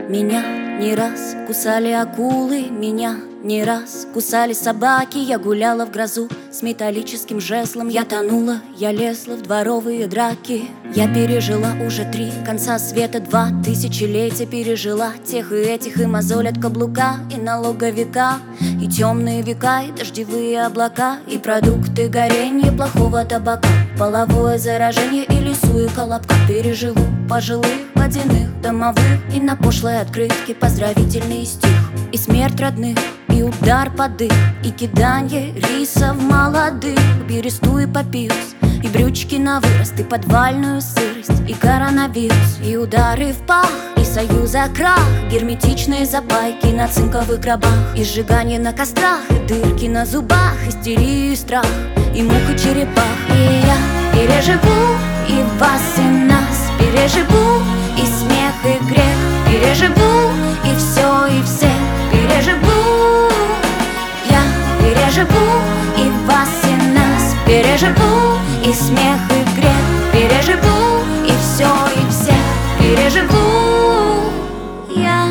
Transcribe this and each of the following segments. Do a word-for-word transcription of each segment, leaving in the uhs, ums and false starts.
Меня не раз кусали акулы, меня не раз кусали собаки. Я гуляла в грозу с металлическим жезлом. Я тонула, я лезла в дворовые драки. Я пережила уже три конца света, два тысячелетия пережила тех и этих, и мозоль от каблука, и налоговика, и темные века, и дождевые облака, и продукты горения плохого табака, половое заражение и лесу и колобка. Переживу пожилых, водяных, домовых, и на пошлой открытке поздравительный стих, и смерть родных, и удар под дых, и киданье риса в молодых, бересту и папирус, и брючки на вырост, и подвальную сырость, и коронавирус, и удары в пах, и союза крах, герметичные запайки на цинковых гробах, и сжигание на кострах, и дырки на зубах, истерию и страх, и мук и черепах. И я переживу и вас, и нас переживу, и смех, и грех переживу, и все, и всех переживу. Я переживу и вас, и нас переживу, и смех, и грех переживу, и все, и всех переживу. Я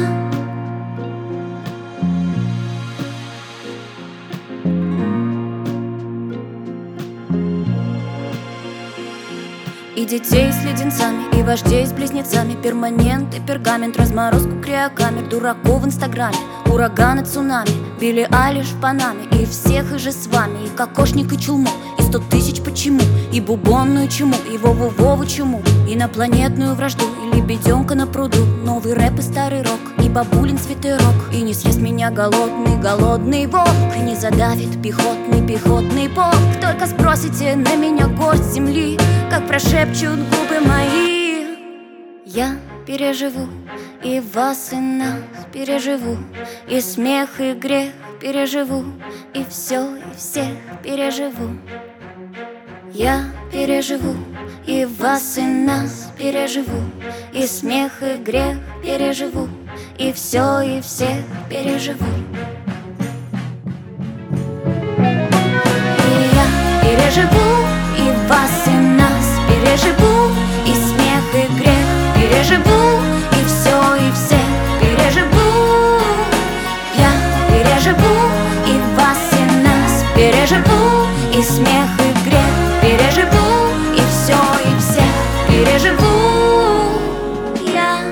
и детей с леденцами, и вождей с близнецами, перманент и пергамент, разморозку криокамер, дураков в инстаграме, ураганы, цунами, Билли Айлиш в Панаме, и всех и же с вами, и кокошник, и чулму, и сто тысяч почему, и бубонную чуму, и вову-вову чуму, инопланетную вражду, и лебеденка на пруду, новый рэп и старый рок, и бабулин свитерок, и не съест меня голодный, голодный волк, и не задавит пехотный, пехотный полк. Только спросите на меня горсть земли, как прошепчут губы мои. Я переживу и вас, и нас переживу, и смех, и грех переживу, и все, и всех переживу. Я переживу и вас, и нас переживу, и смех, и грех переживу, и все, и всех переживу. И я переживу и вас, и нас переживу, и смех, и грех переживу, и все, и всех переживу. Я переживу и вас, и нас переживу, и смех, и грех переживу, и все, и всех переживу. Я